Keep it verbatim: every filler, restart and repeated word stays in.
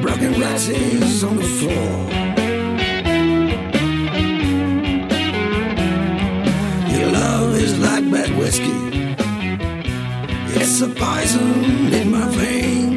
broken roses on the floor. Your love is like bad whiskey, it's a poison in my veins.